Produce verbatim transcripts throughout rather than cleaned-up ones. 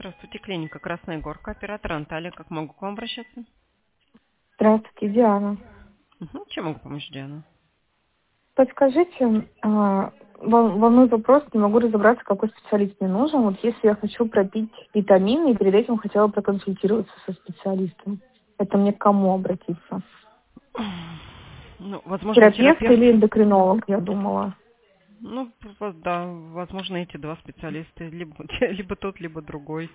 Здравствуйте, клиника Красная Горка, оператор Анталия. Как могу к вам обращаться? Здравствуйте, Диана. Угу. Чем могу помочь, Диана? Подскажите, а, вол- волнует вопрос, не могу разобраться, какой специалист мне нужен. Вот если я хочу пропить витамины, и перед этим хотела проконсультироваться со специалистом, это мне к кому обратиться? Ну, возможно, Терапевт терапевт. или эндокринолог, я думала. Ну, в- да, возможно, эти два специалиста. Либо, либо тот, либо другой.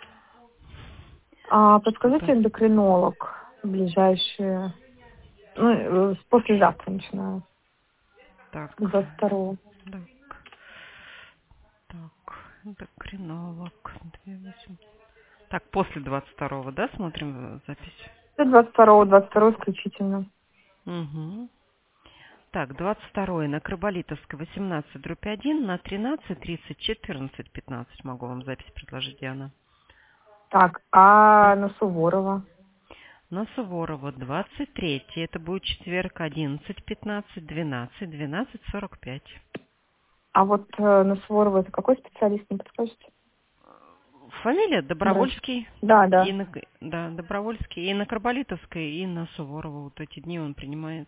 А Что-то. подскажите, эндокринолог ближайшие, ну, э, с послезавтра начинаю, Так, с двадцать второго. так, так, эндокринолог. две восемь. Так, после двадцать второго, да, смотрим э, запись? До двадцать второго, двадцать второго исключительно. Угу. Так, двадцать второе на Краболитовской, восемнадцать дробь один на тринадцать тридцать четырнадцать пятнадцать. Могу вам запись предложить, Диана. Так, а на Суворова? На Суворова двадцать третье. Это будет четверг, одиннадцать пятнадцать, двенадцать, двенадцать сорок пять. А вот э, на Суворова это какой специалист, не подскажете? Фамилия Врач. Добровольский. Да, И да. на, да, Добровольский. И на Карболитовской, и на Суворова. Вот эти дни он принимает.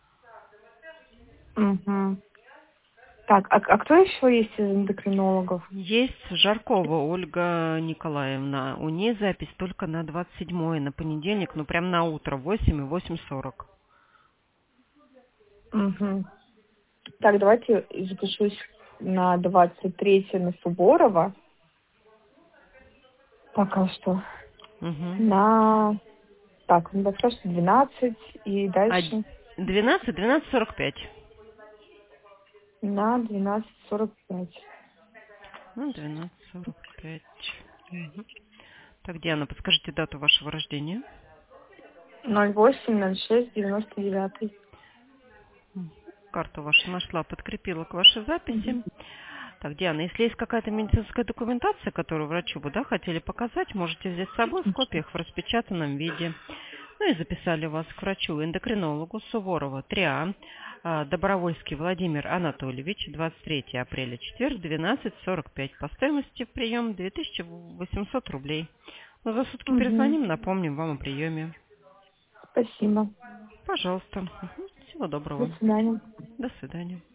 Мгм. Так, а, а кто еще есть из эндокринологов? Есть Жаркова Ольга Николаевна. У нее запись только на двадцать седьмое, на понедельник, ну прям на утро, восемь и восемь сорок. Мгм. Так, давайте запишусь на двадцать третье на Суворова. Пока что. Угу. На... Так, ну пока что двенадцать и А дальше двенадцать, двенадцать сорок пять. на двенадцать сорок пять. Ну, двенадцать сорок пять. Угу. Так, Диана, подскажите дату вашего рождения. ноль восемь ноль шесть девяносто девять. Карту вашу нашла, подкрепила к вашей записи. Мгм. Так, Диана, если есть какая-то медицинская документация, которую врачу бы, да, хотели показать, можете взять с собой в копиях в распечатанном виде. Ну и записали вас к врачу, эндокринологу Суворова три А, а, Добровольский Владимир Анатольевич, двадцать третьего апреля, четверг, двенадцать сорок пять. По стоимости прием две тысячи восемьсот рублей. Но за сутки Мгм. перезвоним, напомним вам о приеме. Спасибо. Пожалуйста. Мгм. Всего До доброго. свидания. До свидания.